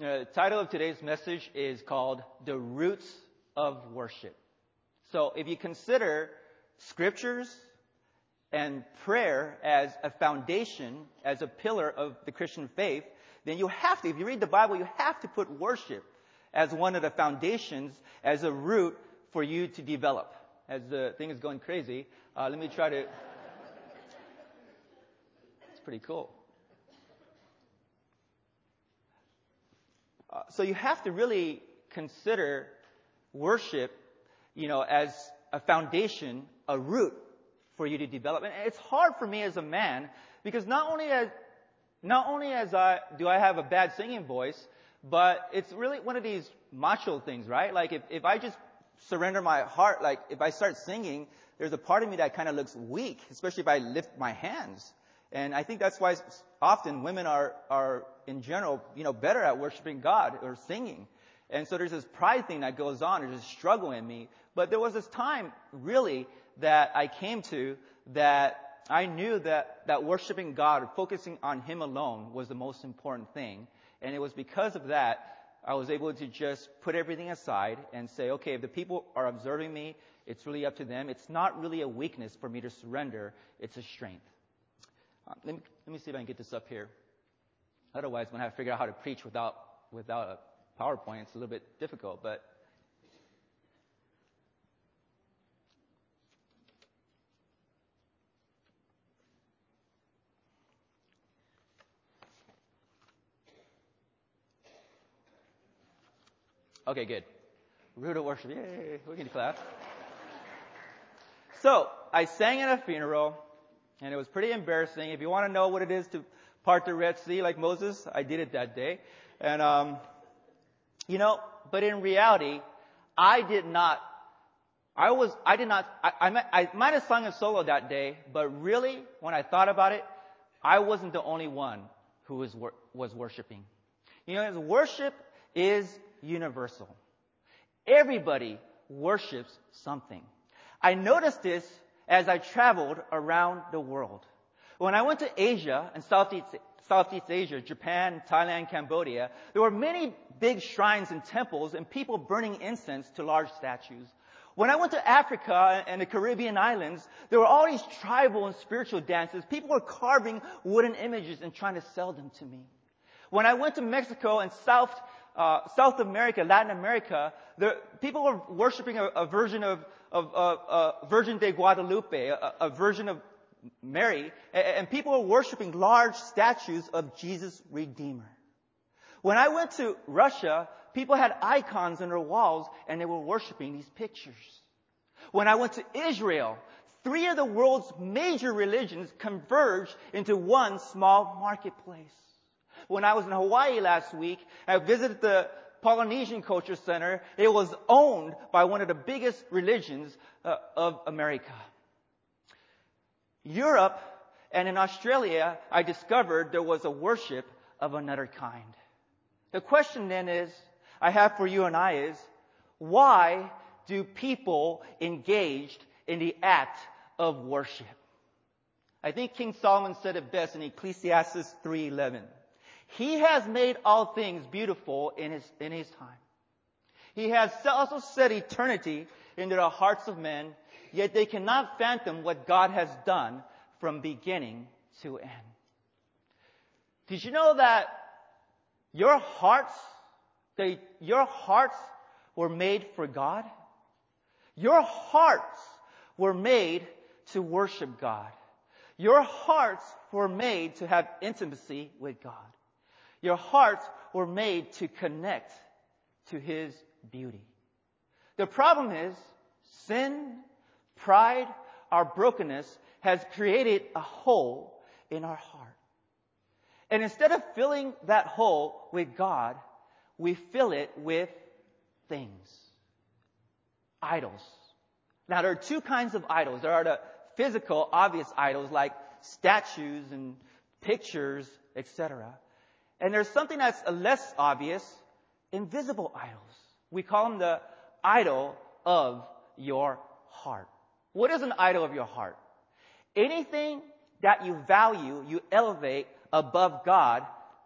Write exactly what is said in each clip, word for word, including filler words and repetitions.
The title of today's message is called The Roots of Worship. So if you consider scriptures and prayer as a foundation, as a pillar of the Christian faith, then you have to, if you read the Bible, you have to put worship as one of the foundations, as a root for you to develop. As the thing is going crazy, uh, let me try to... It's pretty cool. Uh, so you have to really consider worship, you know, as a foundation, a root for you to develop. And it's hard for me as a man because not only as not only as I do I have a bad singing voice, but it's really one of these macho things, right? Like if, if I just surrender my heart, like if I start singing, there's a part of me that kind of looks weak, especially if I lift my hands. And I think that's why often women are, are in general, you know, better at worshiping God or singing. And so there's this pride thing that goes on. There's this struggle in me. But there was this time, really, that I came to that I knew that, that worshiping God, focusing on Him alone was the most important thing. And it was because of that, I was able to just put everything aside and say, okay, if the people are observing me, it's really up to them. It's not really a weakness for me to surrender. It's a strength. Uh, let me, let me see if I can get this up here. Otherwise, when I figure out how to preach without without a PowerPoint, it's a little bit difficult. But okay, good. Root of worship. Yay! We can clap. So I sang at a funeral. And it was pretty embarrassing. If you want to know what it is to part the Red Sea like Moses, I did it that day. And, um, you know, but in reality, I did not, I was, I did not, I, I, I might have sung a solo that day, but really, when I thought about it, I wasn't the only one who was, was worshiping. You know, worship is universal. Everybody worships something. I noticed this as I traveled around the world. When I went to Asia and Southeast, Southeast Asia, Japan, Thailand, Cambodia, there were many big shrines and temples and people burning incense to large statues. When I went to Africa and the Caribbean islands, there were all these tribal and spiritual dances. People were carving wooden images and trying to sell them to me. When I went to Mexico and South Uh, South America, Latin America, the, people were worshiping a, a version of, of uh, uh, Virgin de Guadalupe, a, a version of Mary, and, and people were worshiping large statues of Jesus Redeemer. When I went to Russia, people had icons on their walls, and they were worshiping these pictures. When I went to Israel, three of the world's major religions converged into one small marketplace. When I was in Hawaii last week, I visited the Polynesian Culture Center. It was owned by one of the biggest religions uh, of America. Europe and in Australia, I discovered there was a worship of another kind. The question then is, I have for you and I is, why do people engage in the act of worship? I think King Solomon said it best in Ecclesiastes three eleven. He has made all things beautiful in his, in his time. He has also set eternity into the hearts of men, yet they cannot fathom what God has done from beginning to end. Did you know that your hearts, that your hearts were made for God? Your hearts were made to worship God. Your hearts were made to have intimacy with God. Your hearts were made to connect to His beauty. The problem is, sin, pride, our brokenness has created a hole in our heart. And instead of filling that hole with God, we fill it with things. Idols. Now, there are two kinds of idols. There are the physical, obvious idols like statues and pictures, et cetera. And there's something that's less obvious, invisible idols. We call them the idol of your heart. What is an idol of your heart? Anything that you value, you elevate above God,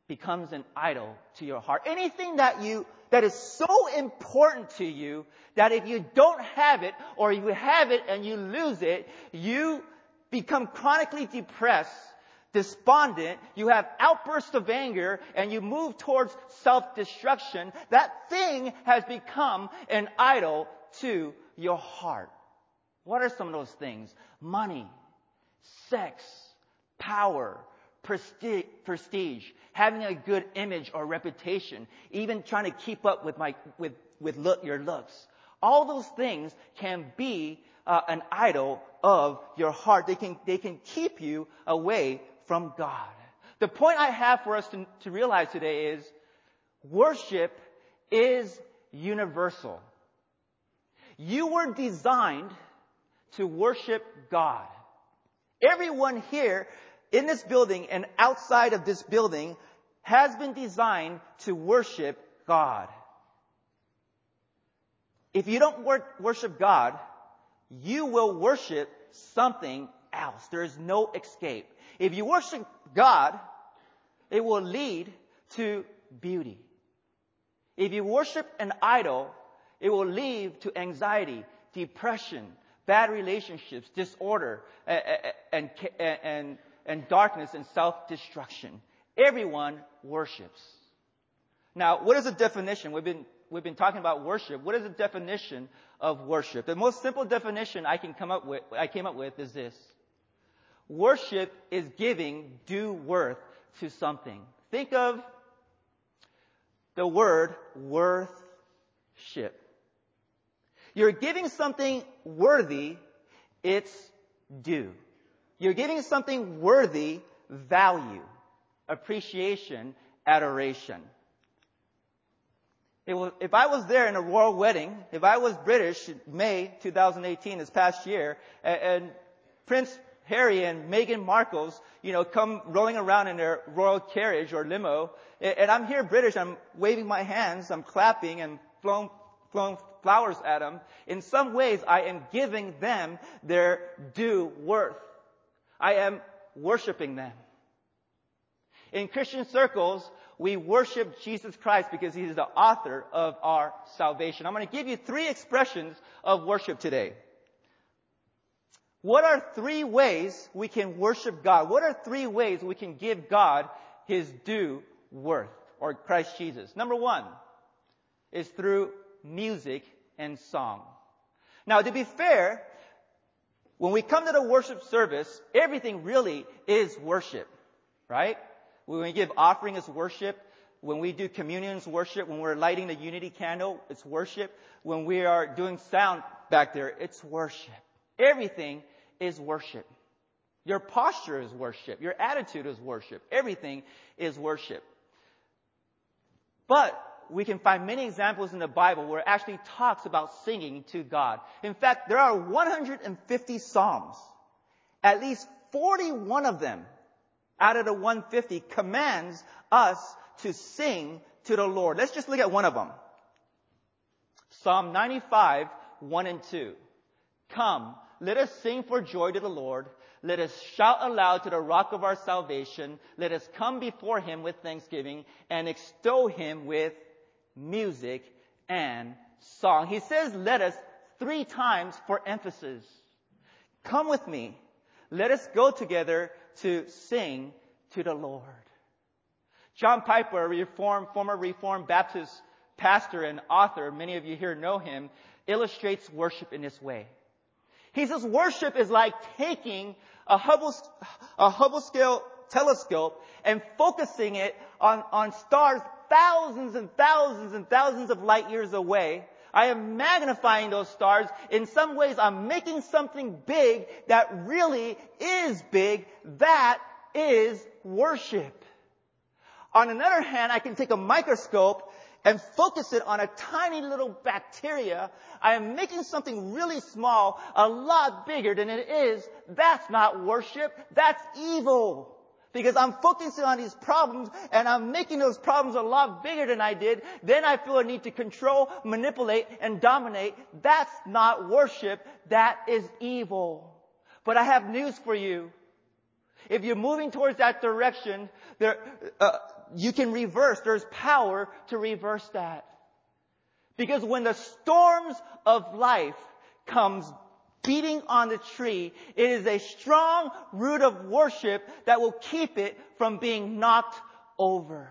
becomes an idol to your heart. Anything that you, that is so important to you that if you don't have it or you have it and you lose it, you become chronically depressed, despondent, you have outbursts of anger, and you move towards self-destruction. That thing has become an idol to your heart. What are some of those things? Money, sex, power, prestige, prestige, having a good image or reputation, even trying to keep up with my with with look, your looks. All those things can be uh, an idol of your heart. They can they can keep you away from God. The point I have for us to, to realize today is worship is universal. You were designed to worship God. Everyone here in this building and outside of this building has been designed to worship God. If you don't wor- worship God, you will worship something else. There is no escape. If you worship God, it will lead to beauty. If you worship an idol, it will lead to anxiety, depression, bad relationships, disorder, and, and, and, and darkness and self-destruction. Everyone worships. Now, what is the definition? We've been, we've been talking about worship. What is the definition of worship? The most simple definition I can come up with, I came up with is this. Worship is giving due worth to something. Think of the word worth-ship. You're giving something worthy its due. You're giving something worthy value, appreciation, adoration. It was, if I was there in a royal wedding, if I was British, May twenty eighteen, this past year, and, and Prince Harry and Meghan Markle's, you know, come rolling around in their royal carriage or limo, and, and I'm here British, I'm waving my hands, I'm clapping and blowing, blowing flowers at them. In some ways, I am giving them their due worth. I am worshiping them. In Christian circles, we worship Jesus Christ because He is the author of our salvation. I'm going to give you three expressions of worship today. What are three ways we can worship God? What are three ways we can give God His due worth, or Christ Jesus? Number one is through music and song. Now, to be fair, when we come to the worship service, everything really is worship, right? When we give offering, it's worship. When we do communion, it's worship. When we're lighting the unity candle, it's worship. When we are doing sound back there, it's worship. Everything is worship. Your posture is worship. Your attitude is worship. Everything is worship. But we can find many examples in the Bible where it actually talks about singing to God. In fact, there are one hundred fifty psalms. At least forty-one of them out of the one hundred fifty commands us to sing to the Lord. Let's just look at one of them. Psalm ninety-five, one and two. Come, let us sing for joy to the Lord. Let us shout aloud to the rock of our salvation. Let us come before Him with thanksgiving and extol Him with music and song. He says, let us three times for emphasis. Come with me. Let us go together to sing to the Lord. John Piper, a Reformed, former Reformed Baptist pastor and author, many of you here know him, illustrates worship in this way. He says worship is like taking a Hubble, a Hubble scale telescope and focusing it on, on stars thousands and thousands and thousands of light years away. I am magnifying those stars. In some ways, I'm making something big that really is big. That is worship. On another hand, I can take a microscope and focus it on a tiny little bacteria. I am making something really small a lot bigger than it is. That's not worship. That's evil. Because I'm focusing on these problems and I'm making those problems a lot bigger than I did. Then I feel a need to control, manipulate, and dominate. That's not worship. That is evil. But I have news for you. If you're moving towards that direction, there, uh, you can reverse. There's power to reverse that. Because when the storms of life comes beating on the tree, it is a strong root of worship that will keep it from being knocked over.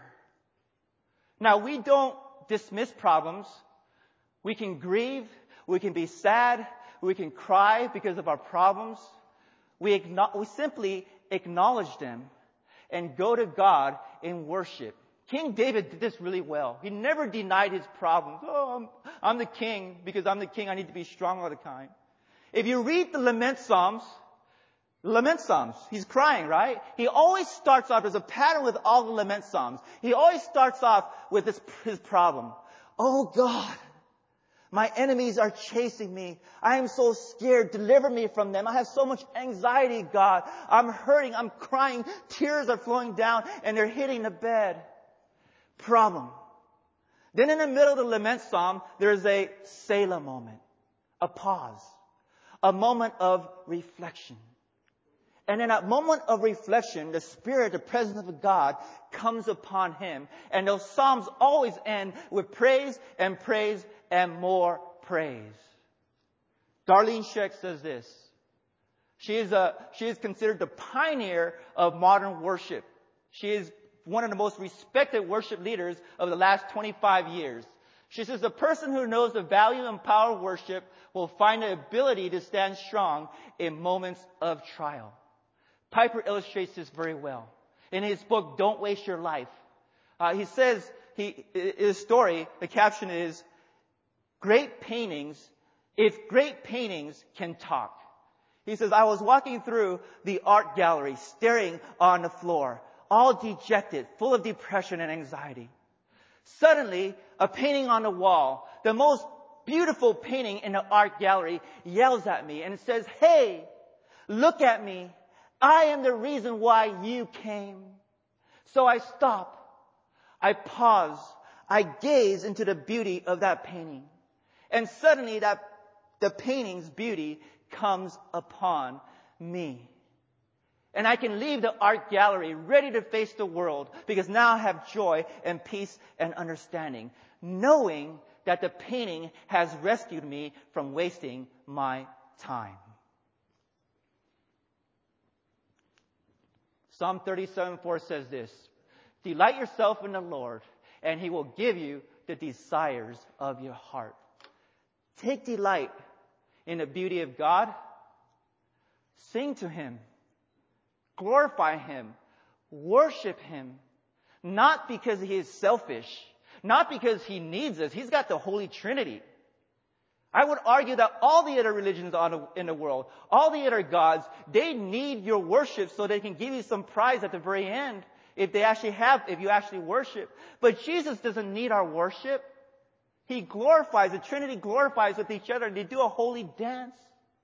Now, we don't dismiss problems. We can grieve. We can be sad. We can cry because of our problems. We, igno- we simply acknowledge them and go to God in worship. King David did this really well. He never denied his problems. Oh, I'm, I'm the king. Because I'm the king, I need to be strong all the time. If you read the lament psalms, lament psalms, he's crying, right? He always starts off, there's a pattern with all the lament psalms. He always starts off with this, his problem. Oh God, my enemies are chasing me. I am so scared. Deliver me from them. I have so much anxiety, God. I'm hurting. I'm crying. Tears are flowing down and they're hitting the bed. Problem. Then in the middle of the lament psalm, there's a Selah moment, a pause. A moment of reflection. And in that moment of reflection, the Spirit, the presence of God comes upon him. And those Psalms always end with praise and praise and more praise. Darlene Zschech says this. She is, a, she is considered the pioneer of modern worship. She is one of the most respected worship leaders of the last twenty-five years. She says, the person who knows the value and power of worship will find the ability to stand strong in moments of trial. Piper illustrates this very well. In his book, Don't Waste Your Life, uh, he says, he, his story, the caption is, great paintings, if great paintings can talk. He says, I was walking through the art gallery, staring on the floor, all dejected, full of depression and anxiety. Suddenly, a painting on the wall, the most beautiful painting in the art gallery, yells at me and says, hey, look at me. I am the reason why you came. So I stop. I pause. I gaze into the beauty of that painting. And suddenly that the painting's beauty comes upon me. And I can leave the art gallery ready to face the world because now I have joy and peace and understanding, knowing that the painting has rescued me from wasting my time. Psalm thirty-seven four says this, delight yourself in the Lord, and he will give you the desires of your heart. Take delight in the beauty of God. Sing to him. Glorify him. Worship him. Not because he is selfish. Not because he needs us. He's got the Holy Trinity. I would argue that all the other religions in the world, all the other gods, they need your worship so they can give you some prize at the very end if they actually have, if you actually worship. But Jesus doesn't need our worship. He glorifies, the Trinity glorifies with each other. They do a holy dance.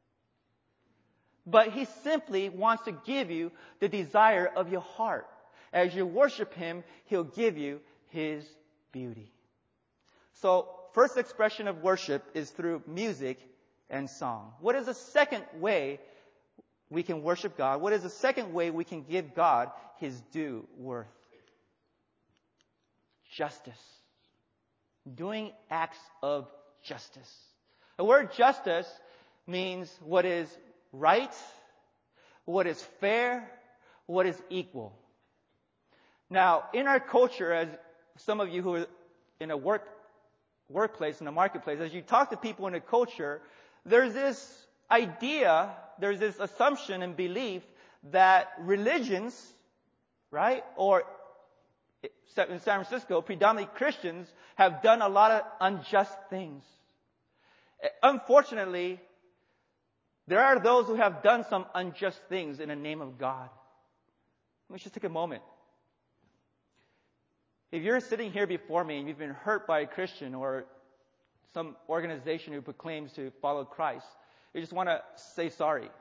But he simply wants to give you the desire of your heart. As you worship him, he'll give you his beauty. So, first expression of worship is through music and song. What is the second way we can worship God? What is the second way we can give God his due worth? Justice. Doing acts of justice. The word justice means what is right, what is fair, what is equal. Now, in our culture, as some of you who are in a work workplace, in a marketplace, as you talk to people in a culture, there's this idea, there's this assumption and belief that religions, right, or in San Francisco, predominantly Christians, have done a lot of unjust things. Unfortunately, there are those who have done some unjust things in the name of God. Let me just take a moment. If you're sitting here before me and you've been hurt by a Christian or some organization who proclaims to follow Christ, you just want to say sorry.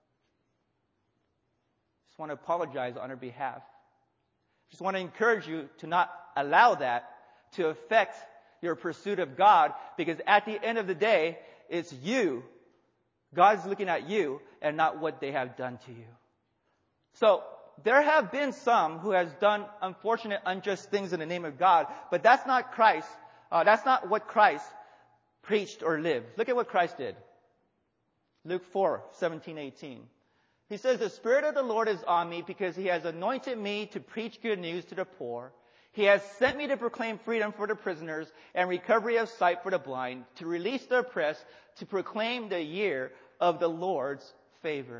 Just want to apologize on their behalf. Just want to encourage you to not allow that to affect your pursuit of God, because at the end of the day, it's you. God's looking at you and not what they have done to you. So, there have been some who has done unfortunate, unjust things in the name of God, but that's not Christ. Uh, that's not what Christ preached or lived. Look at what Christ did. Luke four, seventeen, eighteen. He says, the Spirit of the Lord is on me because He has anointed me to preach good news to the poor. He has sent me to proclaim freedom for the prisoners and recovery of sight for the blind, to release the oppressed, to proclaim the year of the Lord's favor.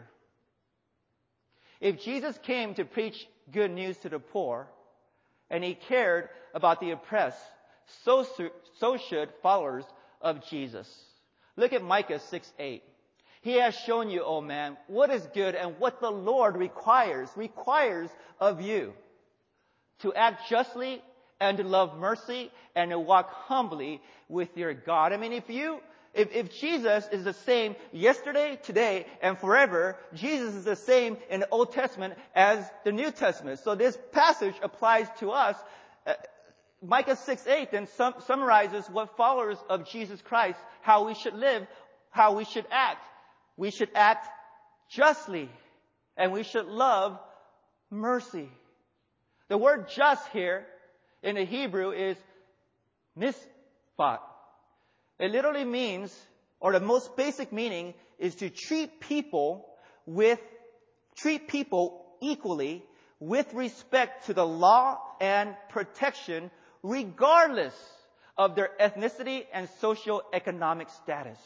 If Jesus came to preach good news to the poor, and He cared about the oppressed, so, so should followers of Jesus. Look at Micah six, eight. He has shown you, O man, what is good and what the Lord requires, requires of you. To act justly and to love mercy and to walk humbly with your God. I mean, if you, if, if Jesus is the same yesterday, today, and forever, Jesus is the same in the Old Testament as the New Testament. So this passage applies to us. Uh, Micah six, eight then sum, summarizes what followers of Jesus Christ, how we should live, how we should act. We should act justly, and we should love mercy. The word just here in the Hebrew is mispat. It literally means, or the most basic meaning, is to treat people with, treat people equally with respect to the law and protection, regardless of their ethnicity and socioeconomic status.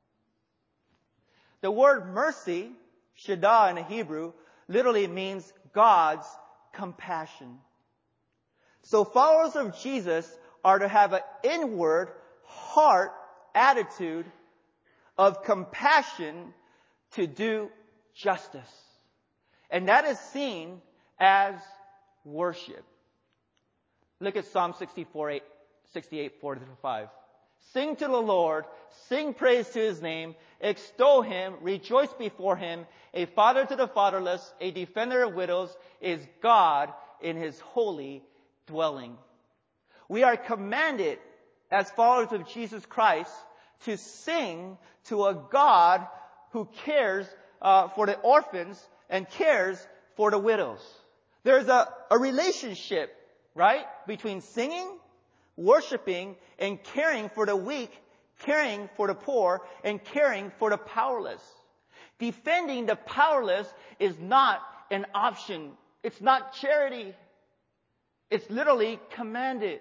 The word mercy, shadah in the Hebrew, literally means God's compassion. So followers of Jesus are to have an inward heart attitude of compassion to do justice. And that is seen as worship. Look at Psalm sixty-four, eight, sixty-eight, four to five. Sing to the Lord, sing praise to His name, extol Him, rejoice before Him. A father to the fatherless, a defender of widows, is God in His holy dwelling. We are commanded as followers of Jesus Christ to sing to a God who cares uh, for the orphans and cares for the widows. There's a, a relationship, right, between singing, worshiping, and caring for the weak, caring for the poor, and caring for the powerless. Defending the powerless is not an option. It's not charity. It's literally commanded.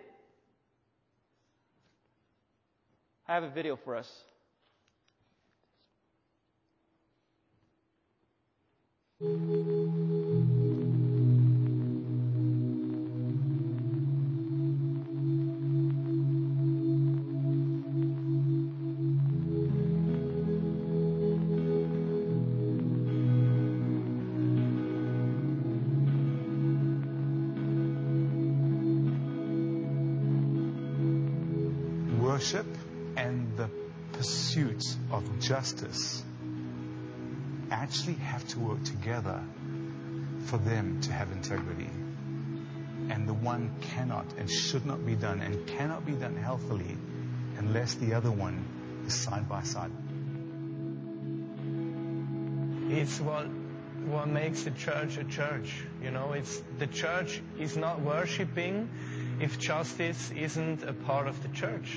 I have a video for us. Worship and the pursuit of justice actually have to work together for them to have integrity. And the one cannot and should not be done and cannot be done healthily unless the other one is side by side. It's what what makes the church a church. You know, it's the church is not worshiping if justice isn't a part of the church.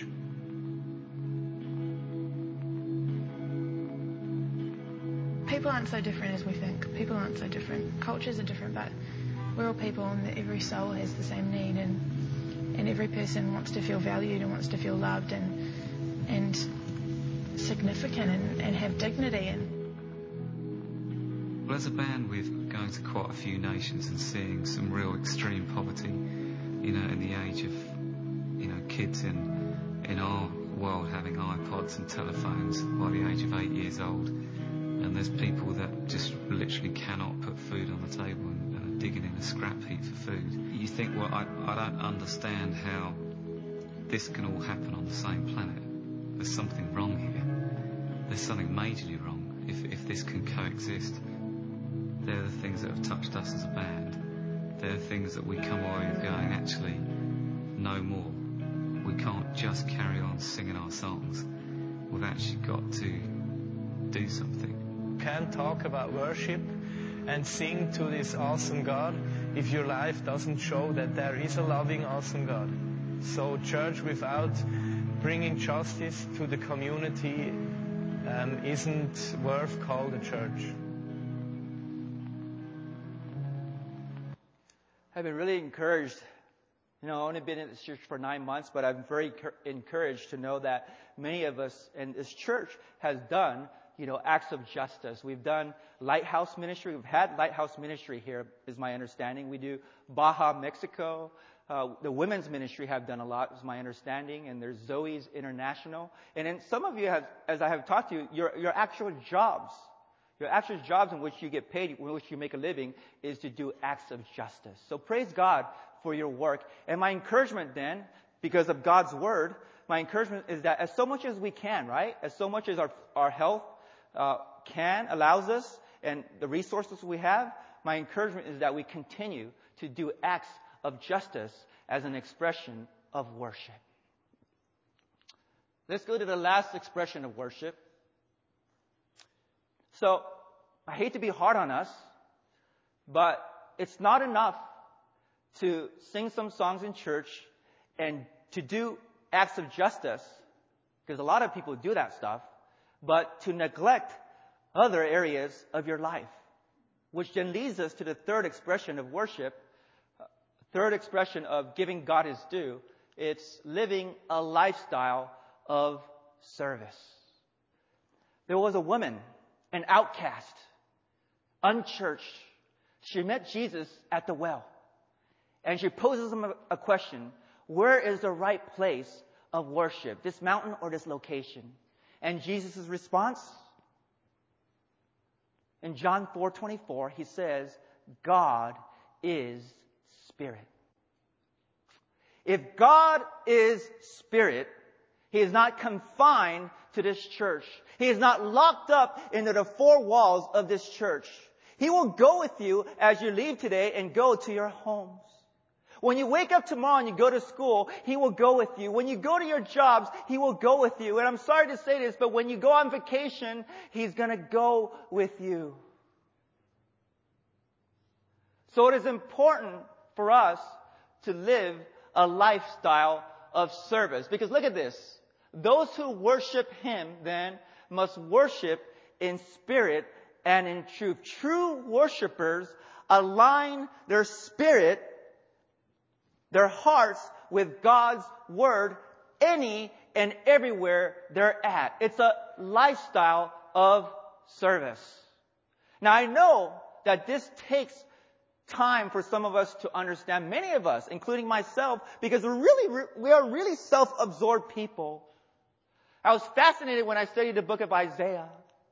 People aren't so different as we think. People aren't so different. Cultures are different, but we're all people, and every soul has the same need, and and every person wants to feel valued and wants to feel loved and and significant and, and have dignity. And well, as a band, we're going to quite a few nations and seeing some real extreme poverty. You know, in the age of you know kids in in our world having iPods and telephones by the age of eight years old. And there's people that just literally cannot put food on the table and, and are digging in a scrap heap for food. You think, well, I, I don't understand how this can all happen on the same planet. There's something wrong here. There's something majorly wrong if, if this can coexist. They're the things that have touched us as a band. They're the things that we come away with going, actually, no more. We can't just carry on singing our songs. We've actually got to do something. Can't talk about worship and sing to this awesome God if your life doesn't show that there is a loving, awesome God. So church without bringing justice to the community um, isn't worth called a church. I've been really encouraged. You know, I've only been in this church for nine months, but I'm very encouraged to know that many of us in this church has done, you know, acts of justice. We've done Lighthouse Ministry. We've had Lighthouse Ministry here, is my understanding. We do Baja, Mexico. Uh, the women's ministry have done a lot, is my understanding. And there's Zoe's International. And then some of you have, as I have talked to you, your, your actual jobs, your actual jobs in which you get paid, in which you make a living, is to do acts of justice. So praise God for your work. And my encouragement then, because of God's word, my encouragement is that as so much as we can, right? As so much as our, our health uh, can, allows us, and the resources we have, my encouragement is that we continue to do acts of justice as an expression of worship. Let's go to the last expression of worship. So, I hate to be hard on us, but it's not enough to sing some songs in church and to do acts of justice, because a lot of people do that stuff, but to neglect other areas of your life, which then leads us to the third expression of worship, third expression of giving God His due. It's living a lifestyle of service. There was a woman, an outcast, unchurched. She met Jesus at the well. And she poses him a question. Where is the right place of worship? This mountain or this location? And Jesus' response? In John four twenty-four, he says, God is spirit. If God is spirit, He is not confined to this church. He is not locked up into the four walls of this church. He will go with you as you leave today and go to your homes. When you wake up tomorrow and you go to school, He will go with you. When you go to your jobs, He will go with you. And I'm sorry to say this, but when you go on vacation, He's going to go with you. So it is important for us to live a lifestyle of service. Because look at this. Those who worship Him then must worship in spirit and in truth. True worshipers align their spirit, their hearts with God's word any and everywhere they're at. It's a lifestyle of service. Now I know that this takes time for some of us to understand, many of us, including myself, because we're really, we are really self-absorbed people. I was fascinated when I studied the book of Isaiah.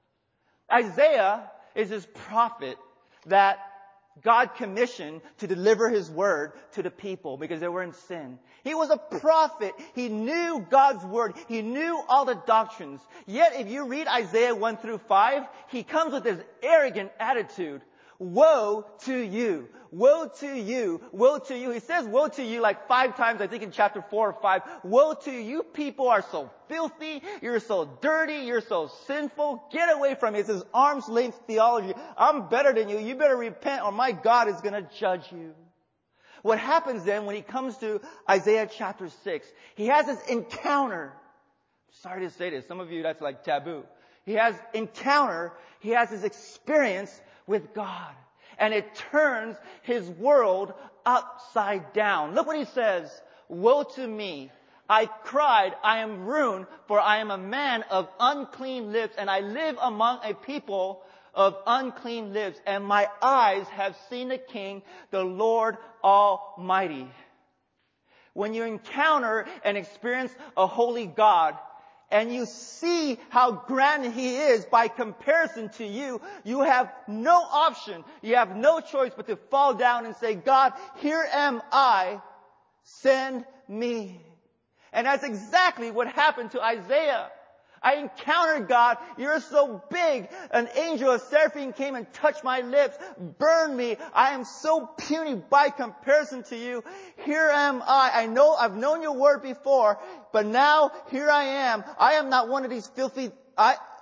Isaiah is this prophet that God commissioned to deliver His word to the people because they were in sin. He was a prophet. He knew God's word. He knew all the doctrines. Yet if you read Isaiah one through five, he comes with this arrogant attitude. Woe to you. Woe to you. Woe to you. He says woe to you like five times, I think in chapter four or five. Woe to you. You people are so filthy. You're so dirty. You're so sinful. Get away from me. It's this arm's length theology. I'm better than you. You better repent or my God is going to judge you. What happens then when he comes to Isaiah chapter six? He has this encounter. Sorry to say this. Some of you, that's like taboo. He has encounter. He has this experience with God. And it turns his world upside down. Look what he says. Woe to me. I cried, I am ruined, for I am a man of unclean lips, and I live among a people of unclean lips, and my eyes have seen the King, the Lord Almighty. When you encounter and experience a holy God, and you see how grand He is by comparison to you, you have no option, you have no choice but to fall down and say, God, here am I, send me. And that's exactly what happened to Isaiah. I encountered God. You're so big. An angel of seraphim came and touched my lips, burned me. I am so puny by comparison to you. Here am I. I know I've known your word before, but now here I am. I am not one of these filthy, I,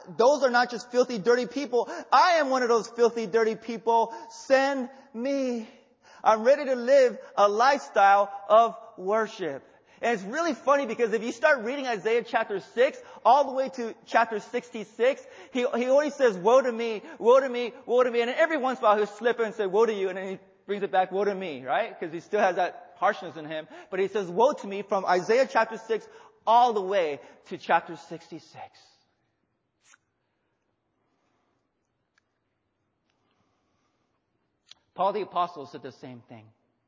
those are not just filthy, dirty people. I am one of those filthy, dirty people. Send me. I'm ready to live a lifestyle of worship. And it's really funny because if you start reading Isaiah chapter six, all the way to chapter sixty-six, he, he always says, woe to me, woe to me, woe to me. And then every once in a while he'll slip in and say, woe to you. And then he brings it back, woe to me, right? Because he still has that harshness in him. But he says, woe to me from Isaiah chapter six all the way to chapter sixty-six. Paul the Apostle said the same thing.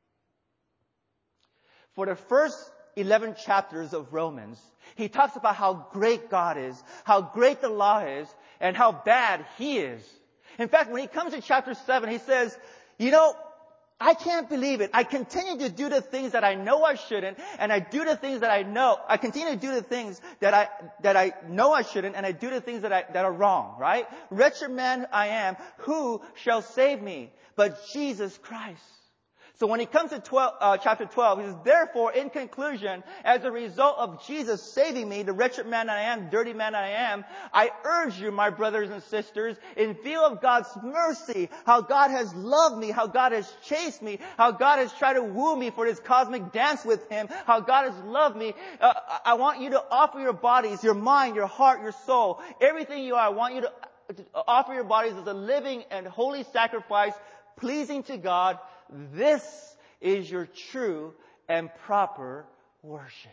For the first eleven chapters of Romans, he talks about how great God is, how great the law is, and how bad he is. In fact, when he comes to chapter seven, he says, you know, I can't believe it. I continue to do the things that I know I shouldn't, and I do the things that I know. I continue to do the things that I that I know I shouldn't, and I do the things that I that are wrong, right? Wretched man I am, who shall save me? But Jesus Christ. So when he comes to twelve, uh, chapter twelve, he says, therefore, in conclusion, as a result of Jesus saving me, the wretched man I am, dirty man I am, I urge you, my brothers and sisters, in view of God's mercy, how God has loved me, how God has chased me, how God has tried to woo me for this cosmic dance with him, how God has loved me. Uh, I want you to offer your bodies, your mind, your heart, your soul, everything you are. I want you to offer your bodies as a living and holy sacrifice, pleasing to God. This is your true and proper worship.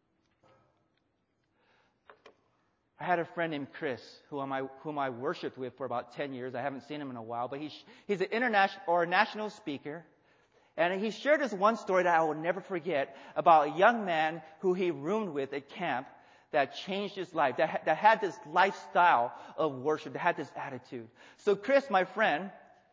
I had a friend named Chris, whom I, whom I worshiped with for about ten years. I haven't seen him in a while, but he's, he's an international or a national speaker. And he shared this one story that I will never forget about a young man who he roomed with at camp that changed his life, that, that had this lifestyle of worship, that had this attitude. So Chris, my friend,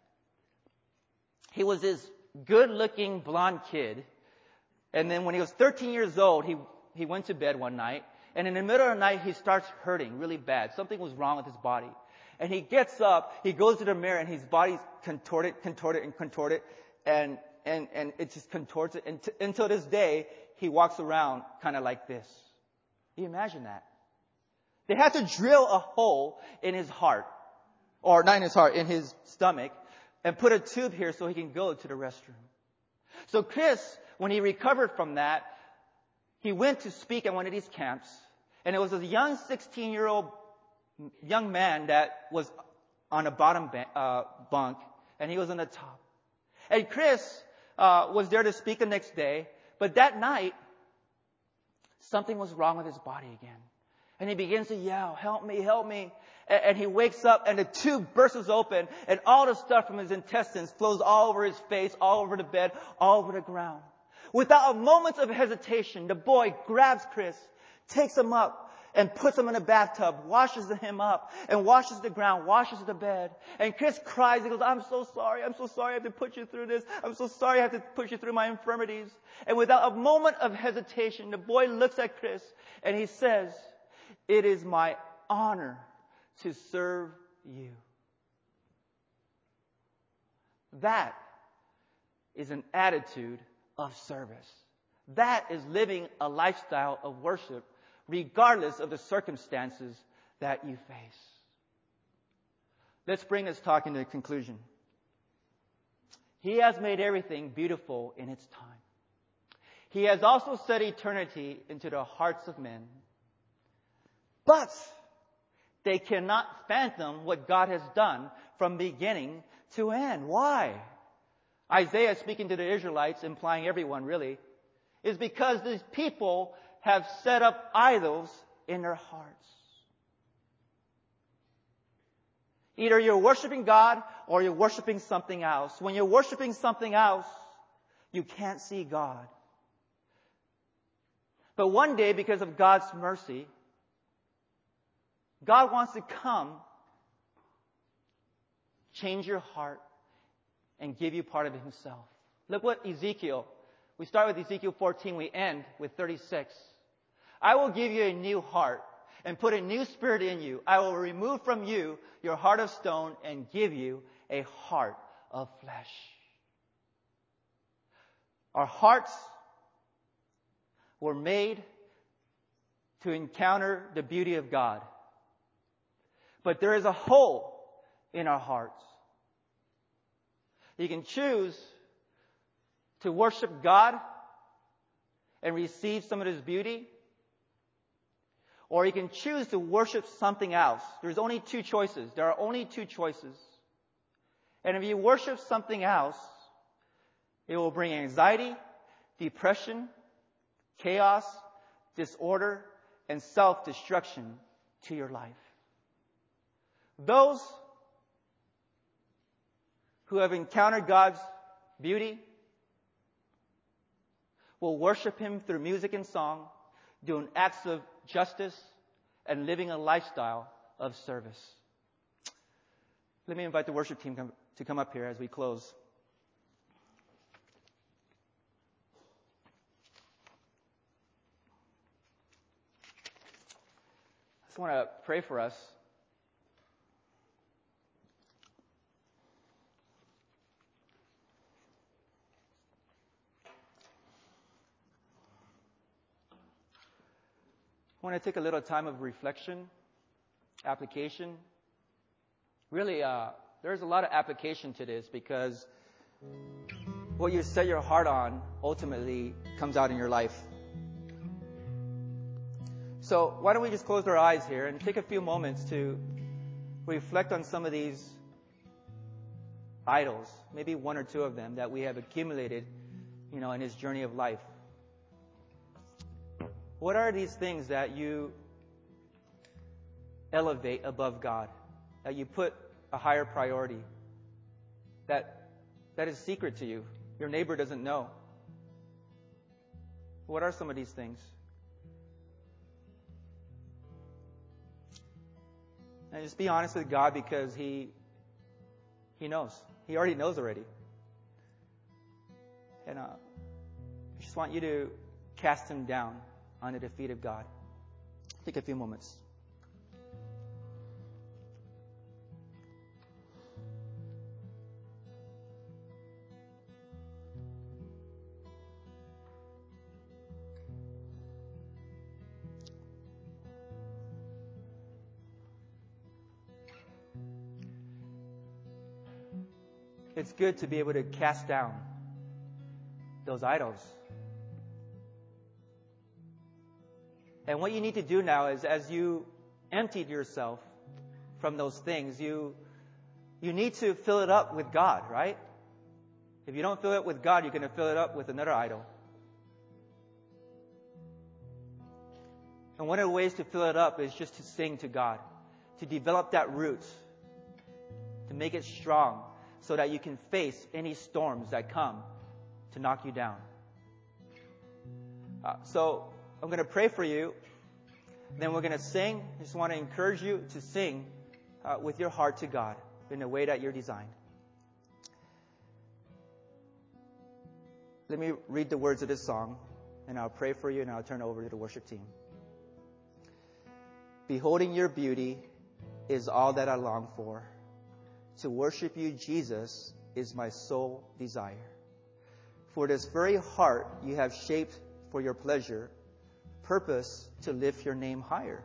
he was this good-looking blonde kid. And then when he was thirteen years old, he, he went to bed one night. And in the middle of the night, he starts hurting really bad. Something was wrong with his body. And he gets up, he goes to the mirror, and his body's contorted, contorted, and contorted. And, and, and it just contorts it. And t- until this day, he walks around kind of like this. Can you imagine that? They had to drill a hole in his heart. Or not in his heart, in his stomach. And put a tube here so he can go to the restroom. So Chris, when he recovered from that, he went to speak at one of these camps. And it was a young sixteen-year-old young man that was on a bottom ba- uh, bunk. And he was on the top. And Chris uh, was there to speak the next day. But that night, something was wrong with his body again. And he begins to yell, help me, help me. And he wakes up and the tube bursts open and all the stuff from his intestines flows all over his face, all over the bed, all over the ground. Without a moment of hesitation, the boy grabs Chris, takes him up and puts him in a bathtub, washes him up and washes the ground, washes the bed. And Chris cries. He goes, I'm so sorry. I'm so sorry I have to put you through this. I'm so sorry I have to put you through my infirmities. And without a moment of hesitation, the boy looks at Chris and he says, it is my honor to serve you. That is an attitude of service. That is living a lifestyle of worship, regardless of the circumstances that you face. Let's bring this talk into a conclusion. He has made everything beautiful in its time. He has also set eternity into the hearts of men. But they cannot fathom what God has done from beginning to end. Why? Isaiah, speaking to the Israelites, implying everyone really, is because these people have set up idols in their hearts. Either you're worshiping God or you're worshiping something else. When you're worshiping something else, you can't see God. But one day, because of God's mercy, God wants to come, change your heart, and give you part of himself. Look what Ezekiel, we start with Ezekiel fourteen, we end with thirty-six. I will give you a new heart and put a new spirit in you. I will remove from you your heart of stone and give you a heart of flesh. Our hearts were made to encounter the beauty of God. But there is a hole in our hearts. You can choose to worship God and receive some of His beauty, or you can choose to worship something else. There's only two choices. There are only two choices. And if you worship something else, it will bring anxiety, depression, chaos, disorder, and self-destruction to your life. Those who have encountered God's beauty will worship Him through music and song, doing acts of justice, and living a lifestyle of service. Let me invite the worship team come, to come up here as we close. I just want to pray for us. I want to take a little time of reflection, application. Really, uh, there's a lot of application to this because what you set your heart on ultimately comes out in your life. So why don't we just close our eyes here and take a few moments to reflect on some of these idols, maybe one or two of them that we have accumulated, you know, in His journey of life. What are these things that you elevate above God, that you put a higher priority, that that is secret to you? Your neighbor doesn't know. What are some of these things? And just be honest with God, because He He knows. He already knows already. And uh, I just want you to cast Him down on the feet of God. Take a few moments. It's good to be able to cast down those idols. And what you need to do now is, as you emptied yourself from those things, you you need to fill it up with God, right? If you don't fill it with God, you're going to fill it up with another idol. And one of the ways to fill it up is just to sing to God, to develop that root, to make it strong, so that you can face any storms that come to knock you down. Uh, so I'm going to pray for you. Then we're going to sing. I just want to encourage you to sing uh, with your heart to God in the way that you're designed. Let me read the words of this song, and I'll pray for you, and I'll turn it over to the worship team. Beholding your beauty is all that I long for. To worship you, Jesus, is my sole desire. For this very heart you have shaped for your pleasure, purpose to lift your name higher.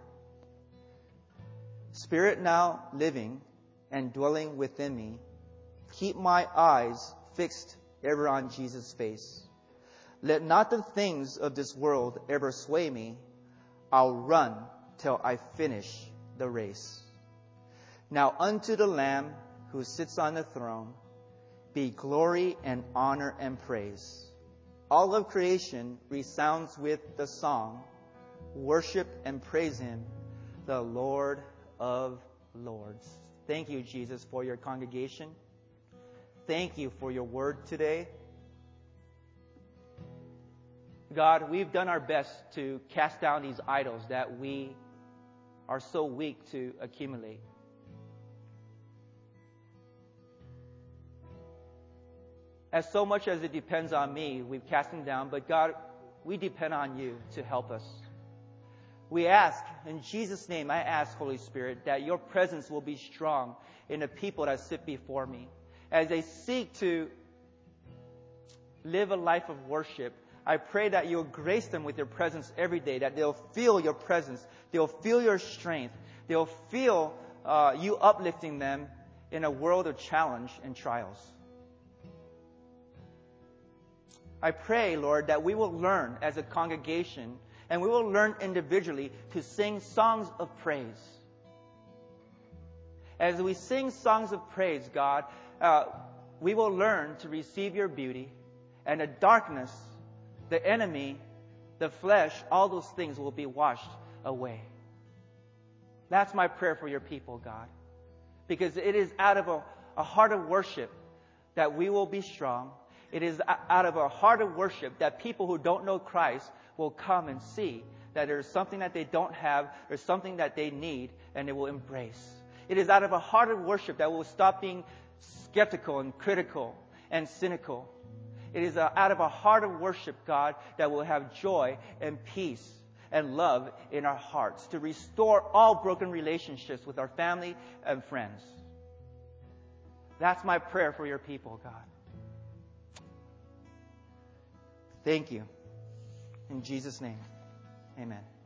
Spirit now living and dwelling within me, keep my eyes fixed ever on Jesus' face. Let not the things of this world ever sway me. I'll run till I finish the race. Now unto the Lamb who sits on the throne be glory and honor and praise. All of creation resounds with the song, worship and praise Him, the Lord of Lords. Thank you, Jesus, for your congregation. Thank you for your word today. God, we've done our best to cast down these idols that we are so weak to accumulate. As so much as it depends on me, we've cast them down, but God, we depend on you to help us. We ask, in Jesus' name, I ask, Holy Spirit, that your presence will be strong in the people that sit before me. As they seek to live a life of worship, I pray that you'll grace them with your presence every day, that they'll feel your presence, they'll feel your strength, they'll feel uh, you uplifting them in a world of challenge and trials. I pray, Lord, that we will learn as a congregation and we will learn individually to sing songs of praise. As we sing songs of praise, God, uh, we will learn to receive your beauty, and the darkness, the enemy, the flesh, all those things will be washed away. That's my prayer for your people, God. Because it is out of a, a heart of worship that we will be strong. It is out of a heart of worship that people who don't know Christ will come and see that there's something that they don't have, there's something that they need, and they will embrace. It is out of a heart of worship that we'll stop being skeptical and critical and cynical. It is out of a heart of worship, God, that we'll have joy and peace and love in our hearts to restore all broken relationships with our family and friends. That's my prayer for your people, God. Thank you. In Jesus' name, amen.